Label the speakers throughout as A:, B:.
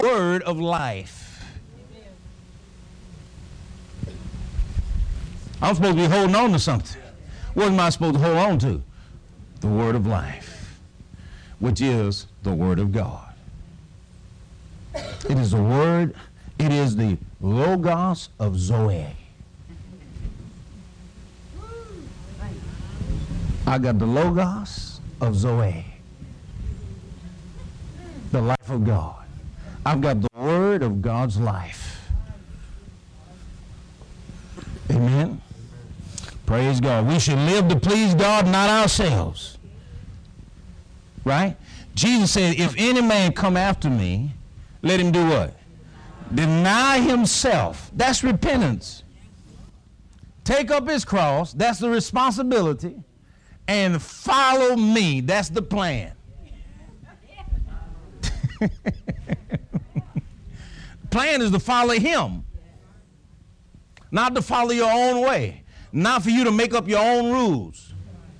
A: word of life. I'm supposed to be holding on to something. What am I supposed to hold on to? The word of life, which is the word of God. It is the word, it is the Logos of Zoe. I got the Logos of Zoe, the life of God. I've got the word of God's life. Amen. Praise God. We should live to please God, not ourselves. Right? Jesus said, if any man come after me, let him do what? Deny himself. That's repentance. Take up his cross. That's the responsibility. And follow me. That's the plan. Plan is to follow him. Not to follow your own way. Not for you to make up your own rules.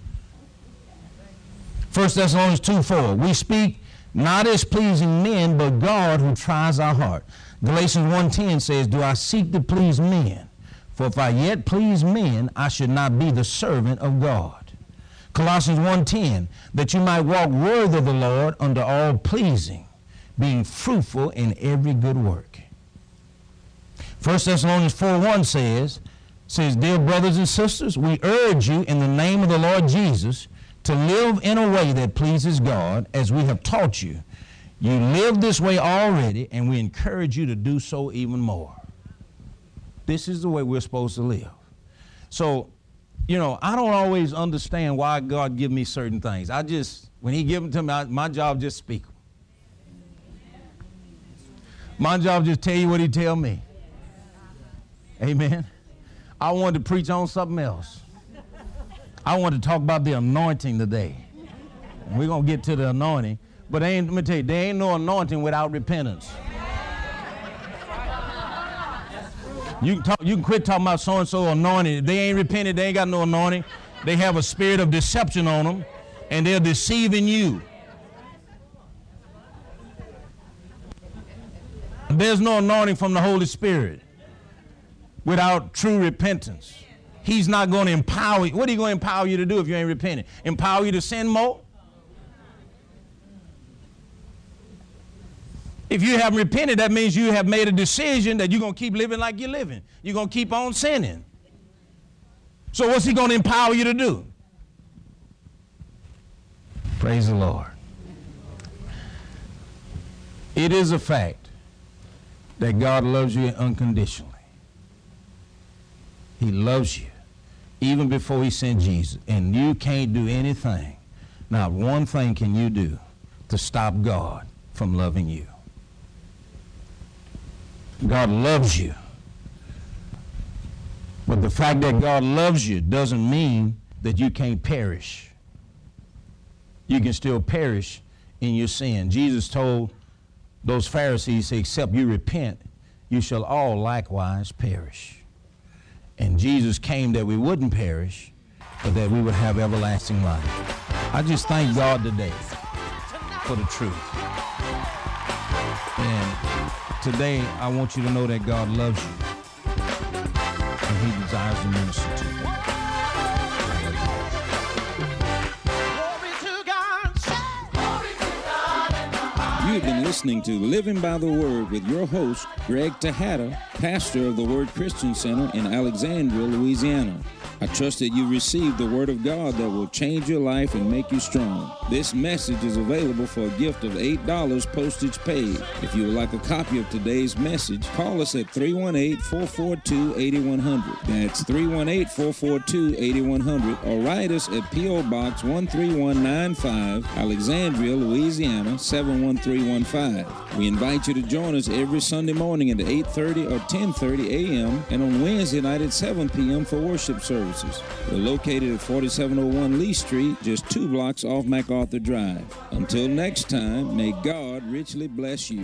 A: 1 Thessalonians 2:4. We speak not as pleasing men, but God who tries our heart. Galatians 1:10 says, do I seek to please men? For if I yet please men, I should not be the servant of God. Colossians 1:10, that you might walk worthy of the Lord under all pleasing, being fruitful in every good work. 1 Thessalonians 4:1 says, dear brothers and sisters, we urge you in the name of the Lord Jesus to live in a way that pleases God as we have taught you. You live this way already, and we encourage you to do so even more. This is the way we're supposed to live. So, you know, I don't always understand why God give me certain things. When he give them to me, my job just speak them. My job just tell you what he tell me. Amen. I wanted to preach on something else. I wanted to talk about the anointing today. We're going to get to the anointing. But let me tell you, there ain't no anointing without repentance. You can quit talking about so-and-so anointed. If they ain't repented, they ain't got no anointing. They have a spirit of deception on them, and they're deceiving you. There's no anointing from the Holy Spirit without true repentance. He's not going to empower you. What are you going to empower you to do if you ain't repenting? Empower you to sin more? If you haven't repented, that means you have made a decision that you're going to keep living like you're living. You're going to keep on sinning. So what's he going to empower you to do? Praise the Lord. It is a fact that God loves you unconditionally. He loves you even before he sent Jesus. And you can't do anything. Not one thing can you do to stop God from loving you. God loves you. But the fact that God loves you doesn't mean that you can't perish. You can still perish in your sin. Jesus told those Pharisees, except you repent, you shall all likewise perish. And Jesus came that we wouldn't perish, but that we would have everlasting life. I just thank God today for the truth. And today, I want you to know that God loves you, and he desires to minister to you.
B: You've been listening to Living by the Word with your host, Greg Tejada, pastor of the Word Christian Center in Alexandria, Louisiana. I trust that you received the Word of God that will change your life and make you strong. This message is available for a gift of $8 postage paid. If you would like a copy of today's message, call us at 318-442-8100. That's 318-442-8100, or write us at P.O. Box 13195, Alexandria, Louisiana 71315. We invite you to join us every Sunday morning at 8:30 or 10:30 a.m. and on Wednesday night at 7 p.m. for worship services. We're located at 4701 Lee Street, just 2 blocks off MacArthur Drive. Until next time, may God richly bless you.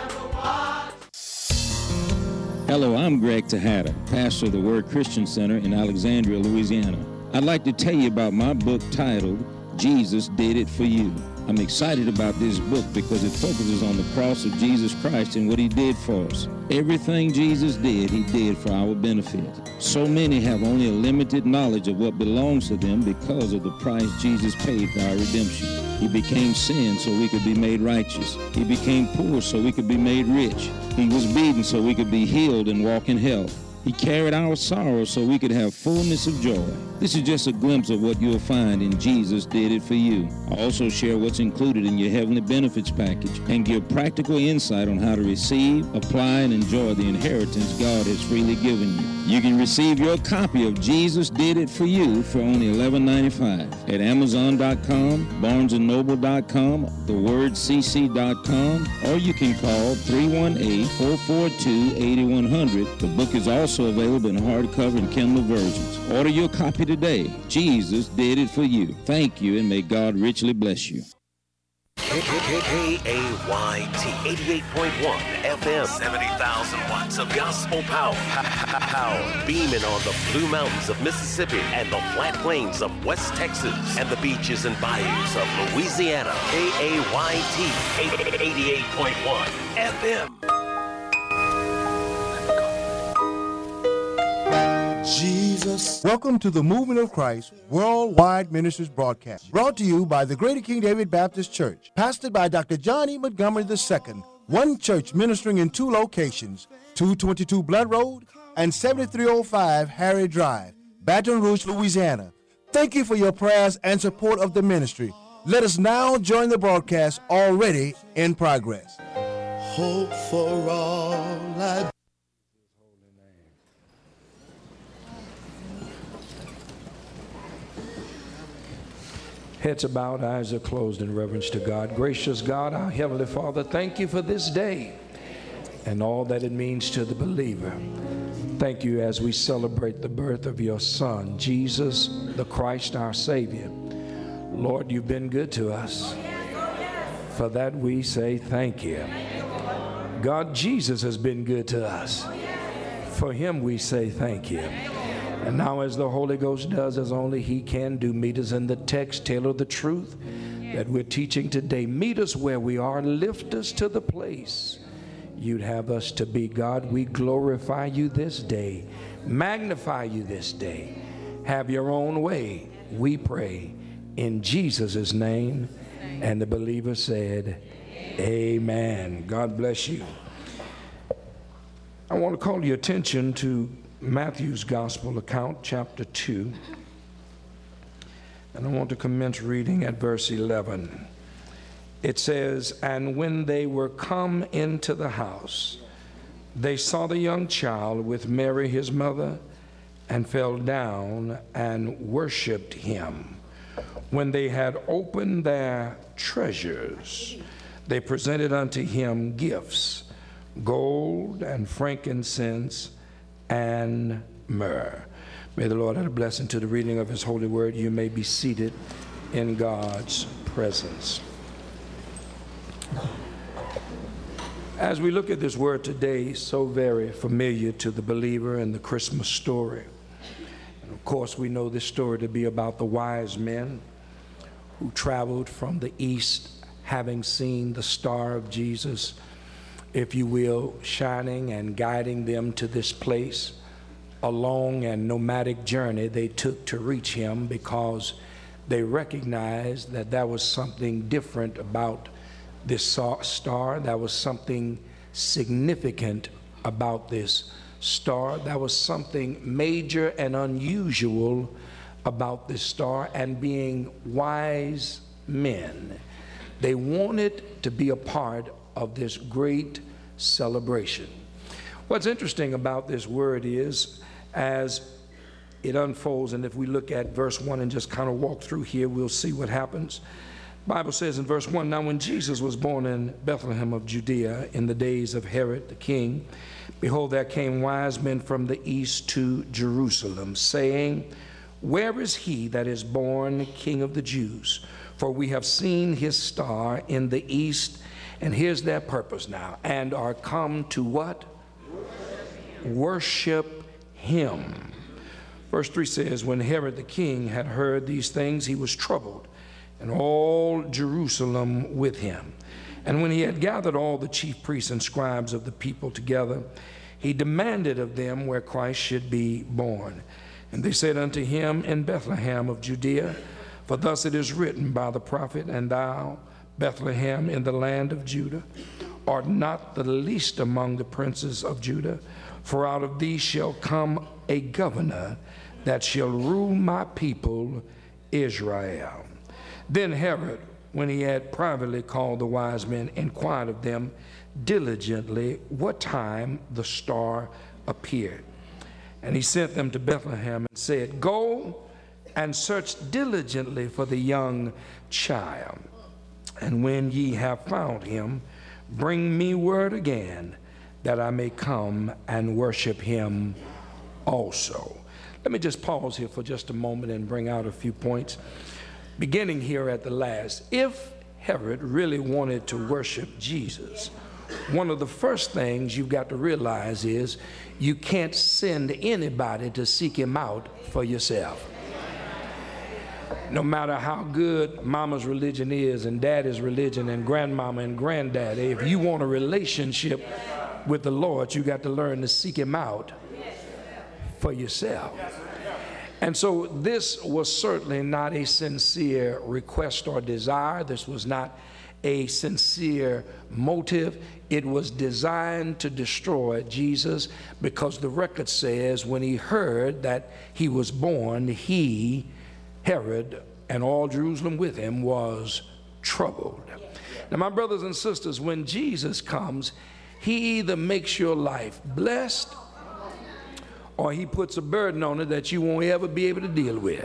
B: Hello, I'm Greg Tejada, pastor of the Word Christian Center in Alexandria, Louisiana. I'd like to tell you about my book titled, Jesus Did It For You. I'm excited about this book because it focuses on the cross of Jesus Christ and what he did for us. Everything Jesus did, he did for our benefit. So many have only a limited knowledge of what belongs to them because of the price Jesus paid for our redemption. He became sin so we could be made righteous. He became poor so we could be made rich. He was beaten so we could be healed and walk in health. He carried our sorrows so we could have fullness of joy. This is just a glimpse of what you'll find in Jesus Did It For You. I also share what's included in your Heavenly Benefits package and give practical insight on how to receive, apply, and enjoy the inheritance God has freely given you. You can receive your copy of Jesus Did It For You for only $11.95 at Amazon.com, BarnesandNoble.com, TheWordCC.com, or you can call 318-442-8100. The book is also available in hardcover and Kindle versions. Order your copy today. Jesus Did It For You. Thank you, and may God richly bless you.
C: KAYT 88.1 FM, 70,000 watts of gospel power. Beaming on the Blue Mountains of Mississippi and the flat plains of West Texas and the beaches and bayous of Louisiana. KAYT 88.1 FM.
D: Jesus. Welcome to the Movement of Christ Worldwide Ministries broadcast, brought to you by the Greater King David Baptist Church, pastored by Dr. John E. Montgomery II, one church ministering in two locations, 222 Blood Road and 7305 Harry Drive, Baton Rouge, Louisiana. Thank you for your prayers and support of the ministry. Let us now join the broadcast already in progress.
E: Hope for all I
F: Heads are bowed, eyes are closed in reverence to God. Gracious God, our Heavenly Father, thank you for this day and all that it means to the believer. Thank you as we celebrate the birth of your Son, Jesus, the Christ, our Savior. Lord, you've been good to us. For that we say thank you. God, Jesus has been good to us. For him we say thank you. And now as the Holy Ghost does as only he can do, meet us in the text, tailor the truth that we're teaching today. Meet us where we are, lift us to the place you'd have us to be. God, we glorify you this day, magnify you this day. Have your own way, we pray, in Jesus' name. And the believer said, amen. God bless you. I want to call your attention to Matthew's Gospel account, chapter 2. And I want to commence reading at verse 11. It says, "And when they were come into the house, they saw the young child with Mary his mother, and fell down and worshiped him. When they had opened their treasures, they presented unto him gifts, gold and frankincense and myrrh." May the Lord add a blessing to the reading of his holy word. You may be seated in God's presence. As we look at this word today, so very familiar to the believer and the Christmas story. And of course, we know this story to be about the wise men who traveled from the east, having seen the star of Jesus, if you will, shining and guiding them to this place. A long and nomadic journey they took to reach him because they recognized that there was something different about this star. There was something significant about this star. There was something major and unusual about this star. And being wise men, they wanted to be a part of this great celebration. What's interesting about this word is, as it unfolds, and if we look at verse 1 and just kind of walk through here, we'll see what happens. The Bible says in verse 1, "Now when Jesus was born in Bethlehem of Judea in the days of Herod the king, behold, there came wise men from the east to Jerusalem, saying, Where is he that is born King of the Jews? For we have seen his star in the east," and here's their purpose now, "and are come to" what? Worship him. Verse 3 says, "When Herod the king had heard these things, he was troubled, and all Jerusalem with him. And when he had gathered all the chief priests and scribes of the people together, he demanded of them where Christ should be born. And they said unto him, In Bethlehem of Judea, for thus it is written by the prophet, And thou, Bethlehem, in the land of Judah, art not the least among the princes of Judah, for out of thee shall come a governor that shall rule my people Israel. Then Herod, when he had privately called the wise men, inquired of them diligently what time the star appeared. And he sent them to Bethlehem and said, Go and search diligently for the young child. And when ye have found him, bring me word again, that I may come and worship him also. Let me just pause here for just a moment and bring out a few points. Beginning here at the last, if Herod really wanted to worship Jesus, one of the first things you've got to realize is you can't send anybody to seek him out for yourself. No matter how good mama's religion is and daddy's religion and grandmama and granddaddy, if you want a relationship with the Lord, you got to learn to seek him out for yourself. And so this was certainly not a sincere request or desire. This was not a sincere motive. It was designed to destroy Jesus, because the record says when he heard that he was born, he, Herod, and all Jerusalem with him was troubled. Now, my brothers and sisters, when Jesus comes, he either makes your life blessed or he puts a burden on it that you won't ever be able to deal with.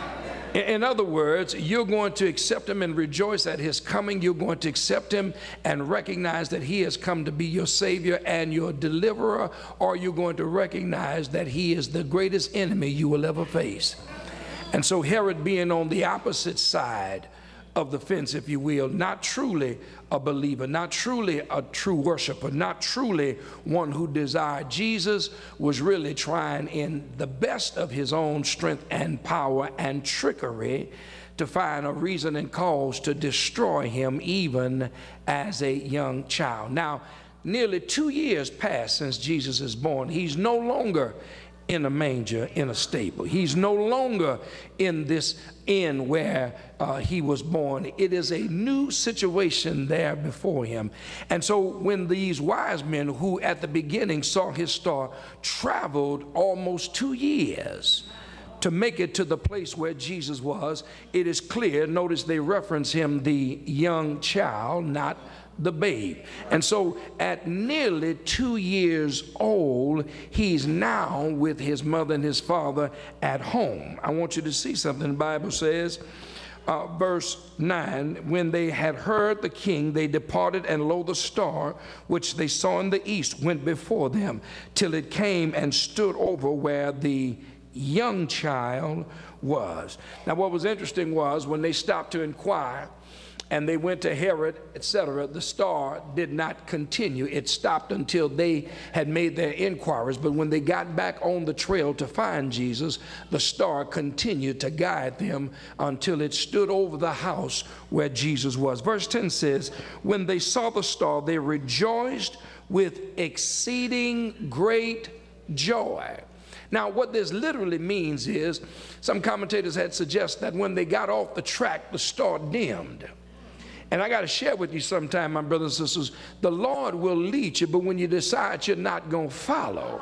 F: In other words, you're going to accept him and rejoice at his coming. You're going to accept him and recognize that he has come to be your Savior and your deliverer, or you're going to recognize that he is the greatest enemy you will ever face. And so Herod, being on the opposite side of the fence, if you will, not truly a believer, not truly a true worshiper, not truly one who desired Jesus, was really trying in the best of his own strength and power and trickery to find a reason and cause to destroy him even as a young child. Now, nearly 2 years passed since Jesus is born. He's no longer in a manger, in a stable. He's no longer in this inn where he was born. It is a new situation there before him. And so when these wise men, who at the beginning saw his star, traveled almost 2 years to make it to the place where Jesus was, it is clear, notice they reference him, the young child, not the babe. And so at nearly 2 years old, he's now with his mother and his father at home. I want you to see something. The Bible says, verse 9, when they had heard the king, they departed, and lo, the star which they saw in the east went before them, till it came and stood over where the young child was. Now, what was interesting was when they stopped to inquire and they went to Herod, etc., the star did not continue. It stopped until they had made their inquiries. But when they got back on the trail to find Jesus, the star continued to guide them until it stood over the house where Jesus was. Verse 10 says, when they saw the star, they rejoiced with exceeding great joy. Now, what this literally means is, some commentators had suggested that when they got off the track, the star dimmed. And I got to share with you sometime, my brothers and sisters, the Lord will lead you, but when you decide you're not going to follow,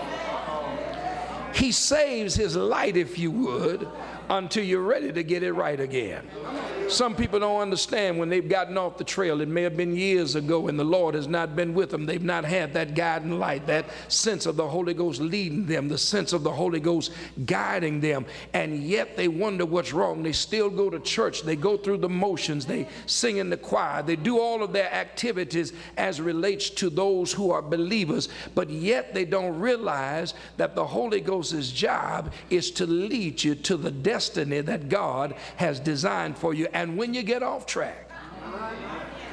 F: he saves his light, if you would, until you're ready to get it right again. Some people don't understand when they've gotten off the trail. It may have been years ago and the Lord has not been with them. They've not had that guiding light, that sense of the Holy Ghost leading them, the sense of the Holy Ghost guiding them. And yet they wonder what's wrong. They still go to church. They go through the motions. They sing in the choir. They do all of their activities as relates to those who are believers. But yet they don't realize that the Holy Ghost's job is to lead you to the destiny that God has designed for you. And when you get off track,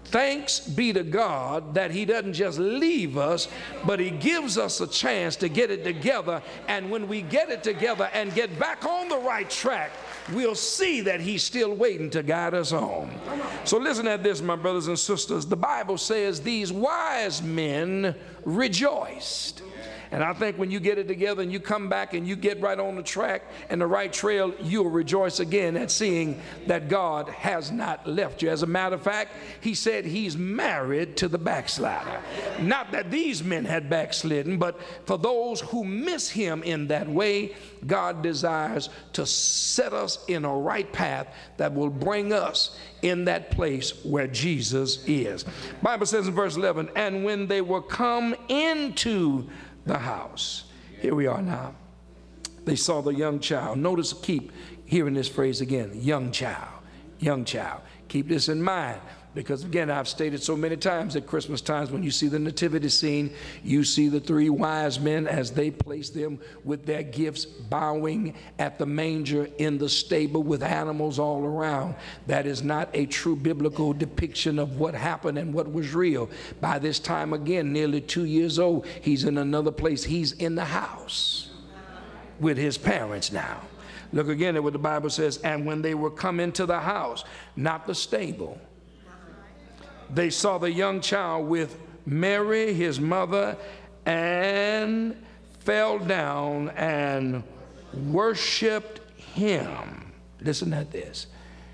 F: Thanks be to God that he doesn't just leave us, but he gives us a chance to get it together. And when we get it together and get back on the right track, we'll see that he's still waiting to guide us home. So listen at this, my brothers and sisters. The Bible says these wise men rejoiced. And I think when you get it together and you come back and you get right on the track and the right trail, you'll rejoice again at seeing that God has not left you. As a matter of fact, he said he's married to the backslider. Not that these men had backslidden, but for those who miss him in that way, God desires to set us in a right path that will bring us in that place where Jesus is. Bible says in verse 11, and when they were come into the house. Here we are now. They saw the young child. Notice, keep hearing this phrase again, young child, young child. Keep this in mind, because again, I've stated so many times at Christmas times, when you see the nativity scene, you see the three wise men as they place them with their gifts, bowing at the manger in the stable with animals all around. That is not a true biblical depiction of what happened and what was real. By this time, again, nearly 2 years old, he's in another place. He's in the house with his parents now. Look again at what the Bible says, and when they were come into the house, not the stable, they saw the young child with Mary, his mother, and fell down and worshiped him. Listen at this.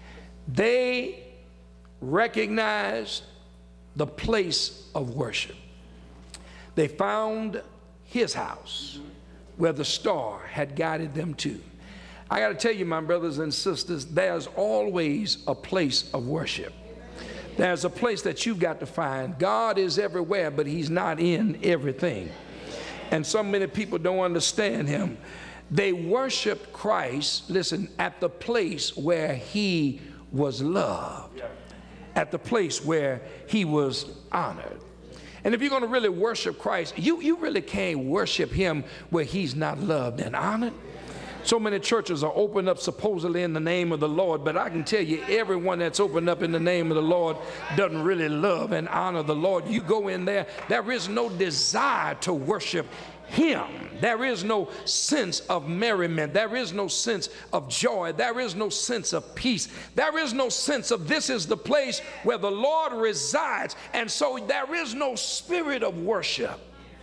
F: They recognized the place of worship. They found his house where the star had guided them to. I got to tell you, my brothers and sisters, there's always a place of worship. There's a place that you've got to find. God is everywhere, but he's not in everything. And so many people don't understand him. They worshiped Christ, listen, at the place where he was loved, at the place where he was honored. And if you're going to really worship Christ, you really can't worship him where he's not loved and honored. So many churches are opened up supposedly in the name of the Lord, but I can tell you, everyone that's opened up in the name of the Lord doesn't really love and honor the Lord. You go in there, there is no desire to worship him. There is no sense of merriment. There is no sense of joy. There is no sense of peace. There is no sense of this is the place where the Lord resides. And so there is no spirit of worship.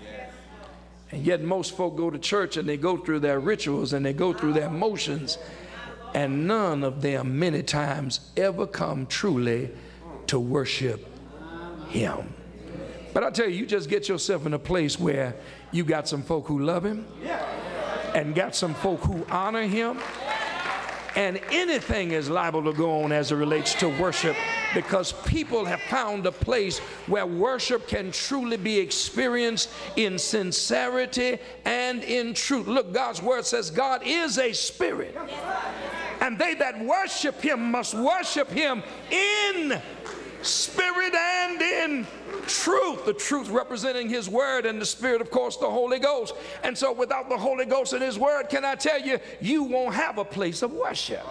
F: And yet most folk go to church and they go through their rituals and they go through their motions, and none of them many times ever come truly to worship him. But I tell you, you just get yourself in a place where you got some folk who love him and got some folk who honor him, and anything is liable to go on as it relates to worship, because people have found a place where worship can truly be experienced in sincerity and in truth. Look, God's word says God is a spirit, and they that worship him must worship him in spirit and in truth. The truth representing his word, and the spirit, of course, the Holy Ghost. And so without the Holy Ghost and his word, can I tell you, you won't have a place of worship.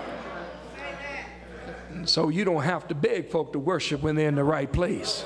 F: And so you don't have to beg folk to worship when they're in the right place.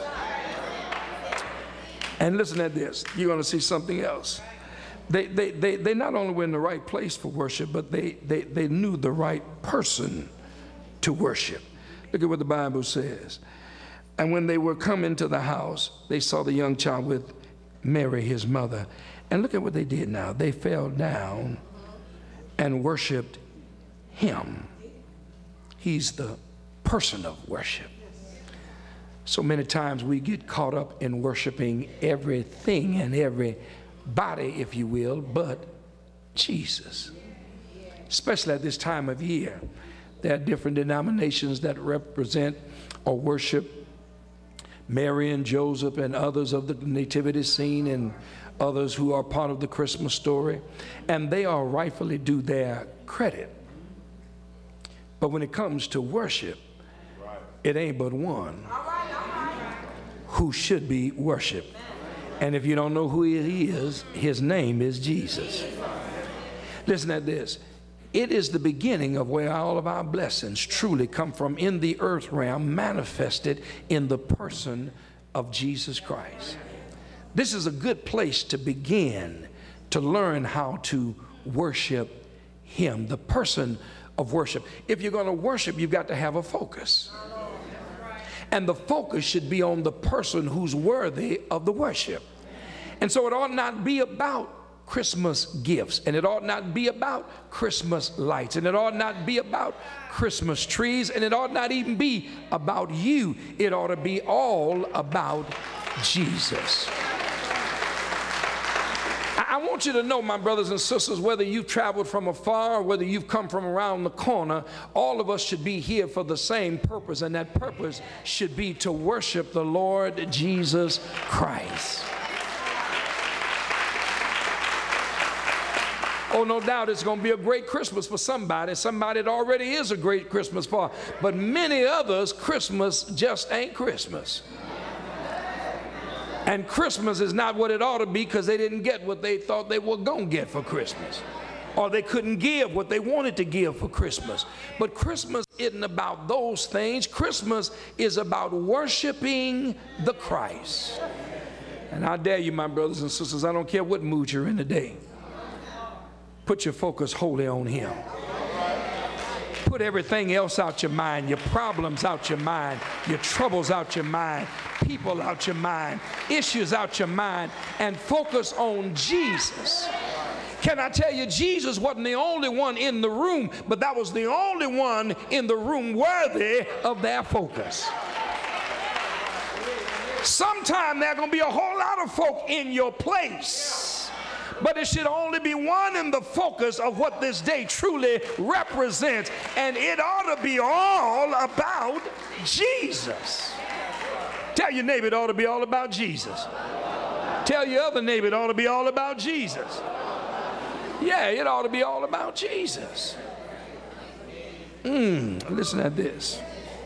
F: And listen at this, you're going to see something else. They not only were in the right place for worship, but they knew the right person to worship. Look at what the Bible says. And when they were come into the house, they saw the young child with Mary, his mother. And look at what they did now. They fell down and worshiped him. He's the person of worship. So many times we get caught up in worshiping everything and everybody, if you will, but Jesus. Especially at this time of year. There are different denominations that represent or worship Mary and Joseph and others of the nativity scene, and others who are part of the Christmas story, and they are rightfully due their credit. But when it comes to worship, it ain't but one who should be worshiped. And if you don't know who he is, his name is Jesus. Listen at this. It is the beginning of where all of our blessings truly come from in the earth realm, manifested in the person of Jesus Christ. This is a good place to begin to learn how to worship Him, the person of worship. If you're going to worship, you've got to have a focus. And the focus should be on the person who's worthy of the worship. And so it ought not be about Christmas gifts, and it ought not be about Christmas lights, and it ought not be about Christmas trees, and it ought not even be about you. It ought to be all about Jesus. I want you to know, my brothers and sisters, whether you've traveled from afar or whether you've come from around the corner, all of us should be here for the same purpose, and that purpose should be to worship the Lord Jesus Christ. Oh, no doubt it's going to be a great Christmas for somebody. Somebody it already is a great Christmas for. But many others, Christmas just ain't Christmas. And Christmas is not what it ought to be because they didn't get what they thought they were going to get for Christmas. Or they couldn't give what they wanted to give for Christmas. But Christmas isn't about those things. Christmas is about worshiping the Christ. And I dare you, my brothers and sisters, I don't care what mood you're in today. Put your focus wholly on Him. Put everything else out your mind, your problems out your mind, your troubles out your mind, people out your mind, issues out your mind, and focus on Jesus. Can I tell you, Jesus wasn't the only one in the room, but that was the only one in the room worthy of their focus. Sometime there's going to be a whole lot of folk in your place. But it should only be one in the focus of what this day truly represents. And it ought to be all about Jesus. Tell your neighbor it ought to be all about Jesus. Tell your other neighbor it ought to be all about Jesus. Yeah, it ought to be all about Jesus. Listen to this.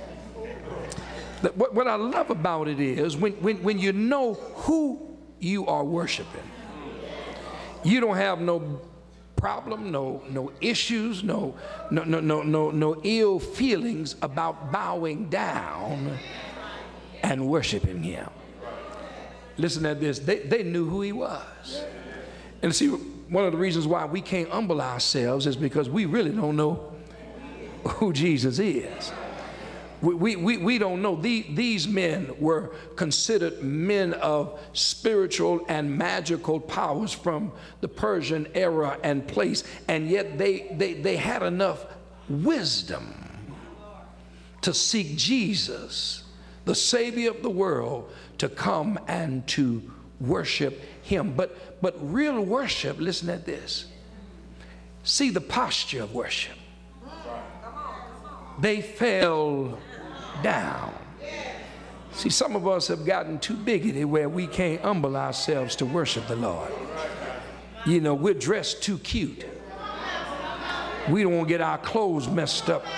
F: What I love about it is when you know who you are worshiping, you don't have no problem, no issues, no ill feelings about bowing down and worshiping Him. Listen to this. They knew who He was. And see, one of the reasons why we can't humble ourselves is because we really don't know who Jesus is. We don't know. These men were considered men of spiritual and magical powers from the Persian era and place, and yet they had enough wisdom to seek Jesus, the Savior of the world, to come and to worship Him. But real worship, listen at this. See the posture of worship. They fell down. See, some of us have gotten too bigoted where we can't humble ourselves to worship the Lord. You know, we're dressed too cute. We don't want to get our clothes messed up,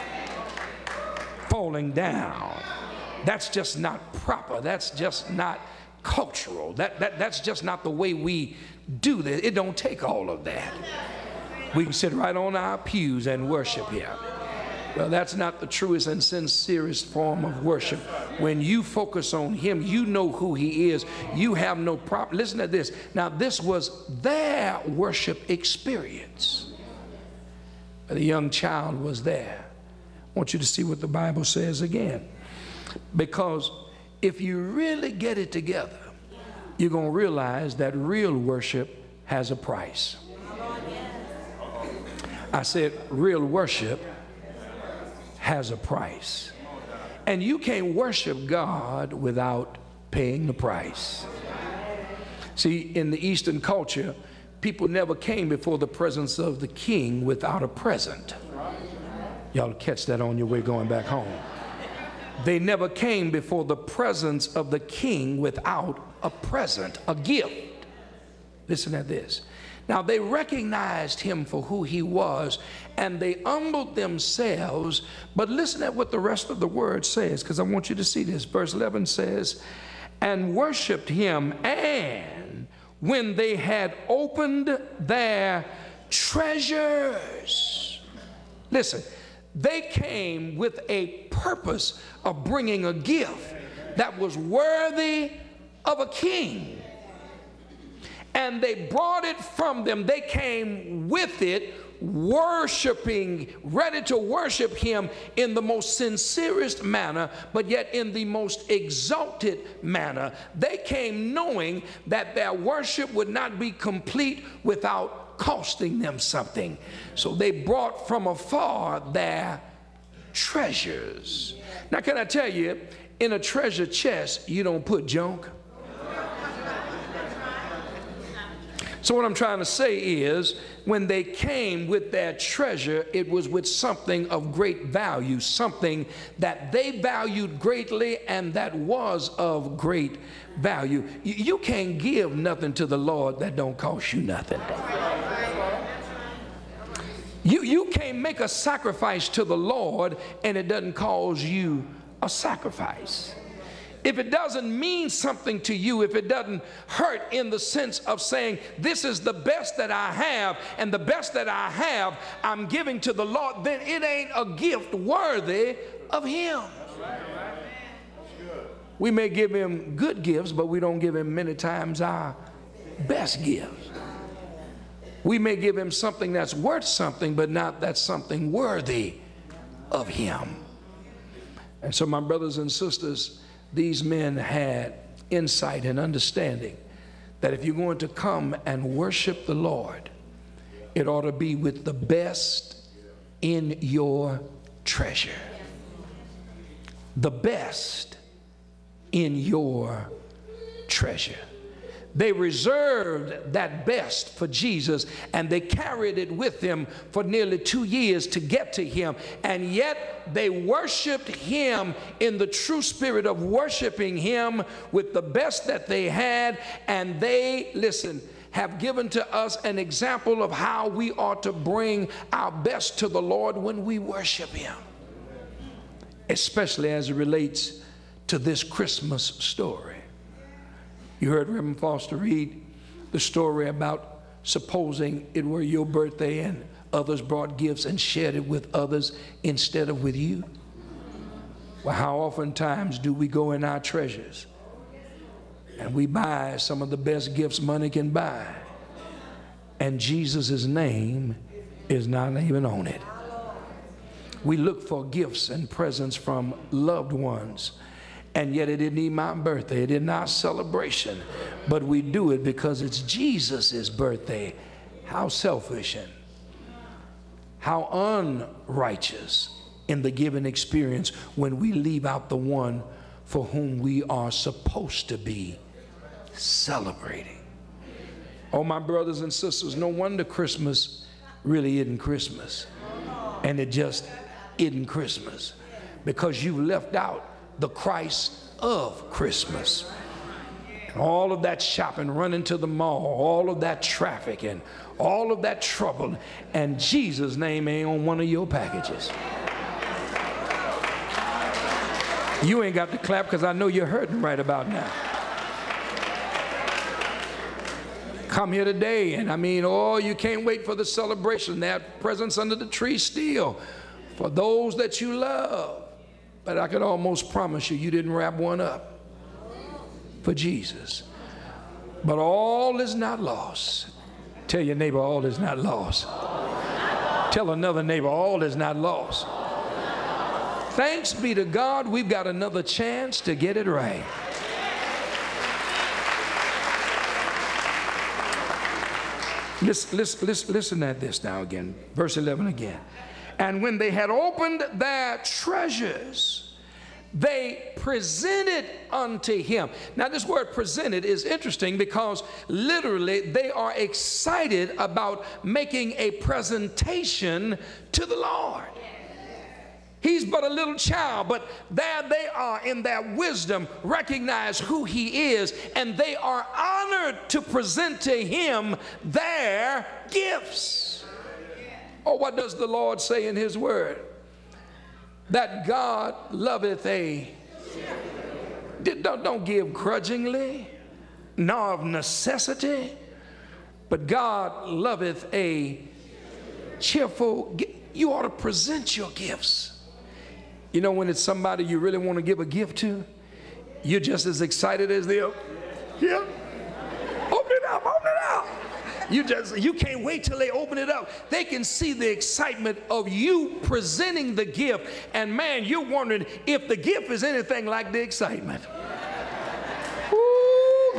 F: falling down. That's just not proper. That's just not cultural. That's just not the way we do this. It don't take all of that. We can sit right on our pews and worship Him. Well, that's not the truest and sincerest form of worship. When you focus on Him, you know who He is. You have no problem. Listen to this. Now, this was their worship experience. The young child was there. I want you to see what the Bible says again. Because if you really get it together, you're going to realize that real worship has a price. I said real worship has a price. And you can't worship God without paying the price. See, in the Eastern culture, people never came before the presence of the king without a present. Y'all catch that on your way going back home. They never came before the presence of the king without a present, a gift. Listen to this. Now, they recognized Him for who He was, and they humbled themselves. But listen at what the rest of the word says, because I want you to see this. Verse 11 says, and worshiped Him, and when they had opened their treasures. Listen, they came with a purpose of bringing a gift that was worthy of a king. And they brought it from them. They came with it, worshiping, ready to worship him in the most sincerest manner, but yet in the most exalted manner. They came knowing that their worship would not be complete without costing them something. So they brought from afar their treasures. Now, can I tell you, in a treasure chest, you don't put junk. So what I'm trying to say is, when they came with their treasure, it was with something of great value, something that they valued greatly and that was of great value. You can't give nothing to the Lord that don't cost you nothing. You can't make a sacrifice to the Lord and it doesn't cause you a sacrifice. If it doesn't mean something to you, if it doesn't hurt in the sense of saying, this is the best that I have, and the best that I have I'm giving to the Lord, then it ain't a gift worthy of him. We may give him good gifts, but we don't give him many times our best gifts. We may give him something that's worth something, but not that's something worthy of him. And so, my brothers and sisters, these men had insight and understanding that if you're going to come and worship the Lord, it ought to be with the best in your treasure. The best in your treasure. They reserved that best for Jesus, and they carried it with them for nearly 2 years to get to him. And yet they worshiped him in the true spirit of worshiping him with the best that they had. And they, listen, have given to us an example of how we ought to bring our best to the Lord when we worship him, especially as it relates to this Christmas story. You heard Reverend Foster read the story about supposing it were your birthday and others brought gifts and shared it with others instead of with you. Well, how oftentimes do we go in our treasures and we buy some of the best gifts money can buy, and Jesus' name is not even on it. We look for gifts and presents from loved ones, and yet it isn't even my birthday, it isn't our celebration, but we do it because it's Jesus' birthday. How selfish and how unrighteous in the given experience when we leave out the one for whom we are supposed to be celebrating. Oh, my brothers and sisters, no wonder Christmas really isn't Christmas, and it just isn't Christmas, because you left out the Christ of Christmas. And all of that shopping, running to the mall, all of that traffic and all of that trouble, and Jesus' name ain't on one of your packages. You ain't got to clap because I know you're hurting right about now. Come here today, and I mean, oh, you can't wait for the celebration. There are presents under the tree still for those that you love. But I can almost promise you, you didn't wrap one up for Jesus. But all is not lost. Tell your neighbor, all is not lost. Tell another neighbor, all is not lost. Thanks be to God, we've got another chance to get it right. Listen at this now again. Verse 11 again. And when they had opened their treasures, they presented unto him. Now, this word presented is interesting because literally they are excited about making a presentation to the Lord. He's but a little child, but there they are in their wisdom, recognize who he is, and they are honored to present to him their gifts. Oh, what does the Lord say in his word? That God loveth a... Don't give grudgingly, nor of necessity, but God loveth a cheerful, you ought to present your gifts. You know, when it's somebody you really want to give a gift to, you're just as excited as them. Yeah. Open it up, open it up. You can't wait till they open it up. They can see the excitement of you presenting the gift. And man, you're wondering if the gift is anything like the excitement.